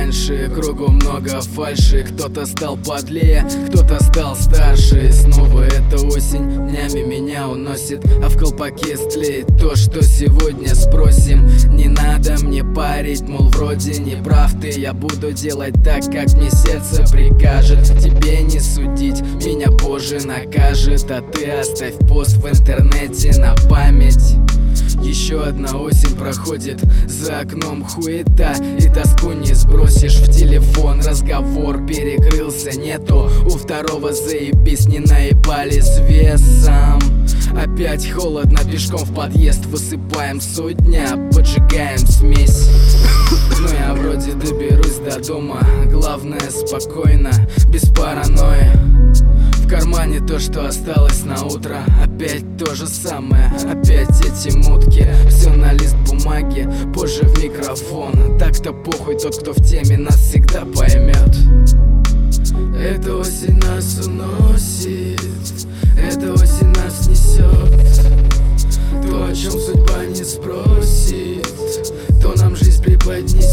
раньше. Кругом много фальши, кто-то стал подлее, кто-то стал старше. Снова эта осень днями меня уносит, а в колпаке стлеет то, что сегодня спросим. Не надо мне парить, мол, вроде не прав ты. Я буду делать так, как мне сердце прикажет. Тебе не судить, меня позже накажет. А ты оставь пост в интернете на память. Еще одна осень проходит, за окном хуета, и тоску не сбросишь. В телефон разговор перекрылся, нету у второго заебись, не наебали с весом. Опять холодно, пешком в подъезд высыпаем суть дня, поджигаем смесь. Но я вроде доберусь до дома, главное спокойно, без паранойи. В кармане то, что осталось на утро, опять то же самое, опять эти мутки. Все на лист бумаги, позже в микрофон. Так-то похуй, тот, кто в теме, нас всегда поймет. Эта осень нас уносит, эта осень нас несет. То, о чем судьба не спросит, то нам жизнь преподнесет.